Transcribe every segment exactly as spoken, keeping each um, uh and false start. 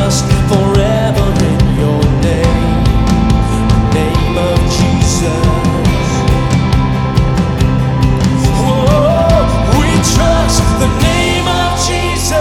trust forever in your name, the name of Jesus. Oh, we trust the name of Jesus.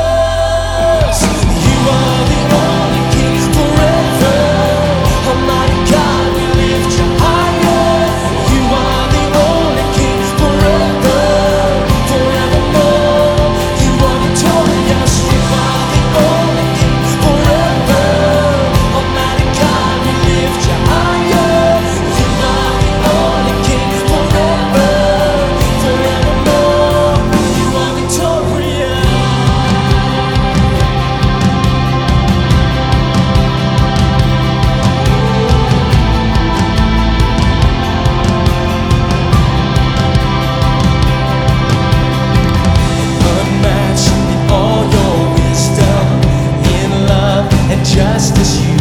You are the only King forever. Almighty God, we lift you higher. You are the only King forever, forevermore. You are victorious. You are the only King forever. Almighty God, we lift you higher. You are the only King forever, forevermore. You are victorious. Unmatched in all your wisdom, in love and justice. You